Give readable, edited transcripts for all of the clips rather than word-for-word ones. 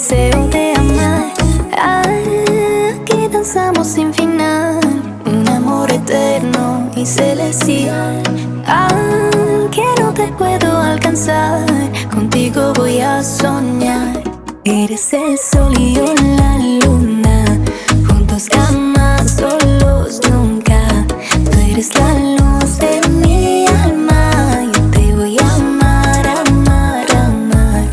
deseo de amar. Aquí danzamos sin final, un amor eterno y celestial. Que no te puedo alcanzar, contigo voy a soñar. Eres el sol y yo la luna, juntos jamás, solos nunca. Tú eres la luz de mi alma, yo te voy a amar, amar, amar.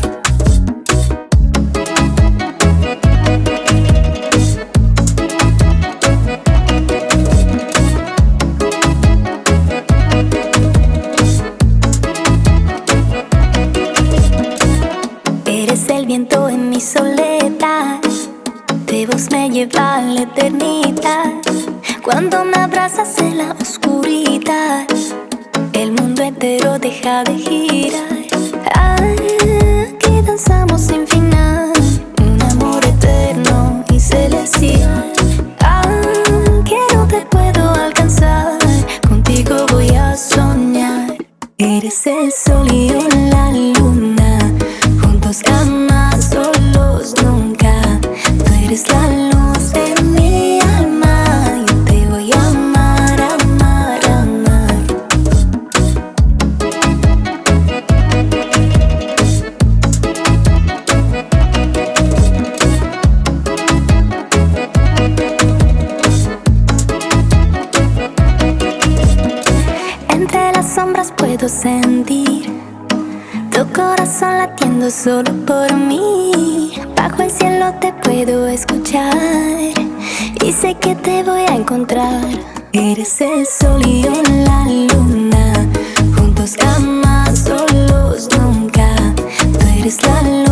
Eres el viento en mi soledad, tu voz me lleva a la eternidad. Cuando me abrazas en la oscuridad, el mundo entero deja de girar. Aquí danzamos sin final, un amor eterno y celestial. Que no te puedo alcanzar, contigo voy a soñar. Eres el sol y yo la luna, juntos jamás, solos nunca. Tú eres la luz de mi alma, yo te voy a amar, amar, amar. Entre las sombras puedo sentir tu corazón latiendo solo por mí. Bajo el cielo te puedo escuchar y sé que te voy a encontrar. Eres el sol y yo la luna, juntos jamás, solos nunca. Tú eres la luna